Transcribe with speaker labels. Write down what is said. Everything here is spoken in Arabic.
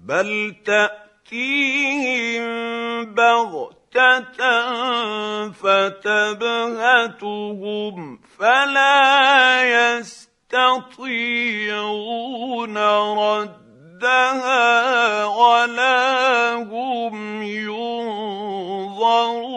Speaker 1: بل تأتيهم بغتة فتبهتهم فلا يستطيعون ردها ولا هم ينظرون.